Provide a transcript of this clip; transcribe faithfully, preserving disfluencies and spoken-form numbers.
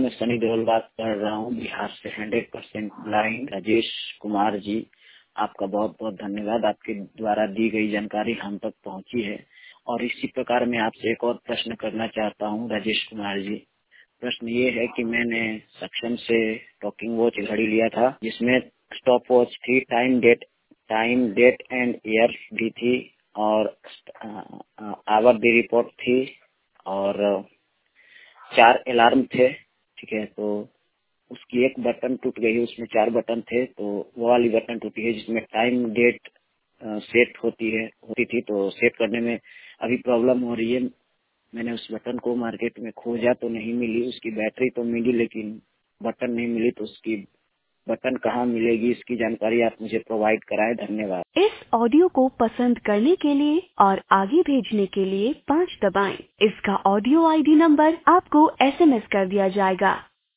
मैं सनी देओल बात कर रहा हूँ बिहार से। Hundred percent blind Rajesh Kumar ji, आपका बहुत बहुत धन्यवाद। आपके द्वारा दी गई जानकारी हम तक पहुँची है। और इसी प्रकार मैं आपसे एक और प्रश्न करना चाहता हूँ राजेश कुमार जी। प्रश्न ये है कि मैंने सक्षम से टॉकिंग वॉच घड़ी लिया था, जिसमें स्टॉप वॉच थी, time date time date and year भी थी, और आवर दी रिपोर्ट थी, और चार अलार्म थे। ठीक है, तो उसकी एक बटन टूट गई, उसमें चार बटन थे, तो वो वाली बटन टूटी है जिसमें टाइम डेट सेट होती है होती थी। तो सेट करने में अभी प्रॉब्लम हो रही है। मैंने उस बटन को मार्केट में खोजा तो नहीं मिली, उसकी बैटरी तो मिली लेकिन बटन नहीं मिली। तो उसकी बटन कहाँ मिलेगी, इसकी जानकारी आप मुझे प्रोवाइड कराएं। धन्यवाद। इस ऑडियो को पसंद करने के लिए और आगे भेजने के लिए पाँच दबाएं। इसका ऑडियो आईडी नंबर आपको एसएमएस कर दिया जाएगा।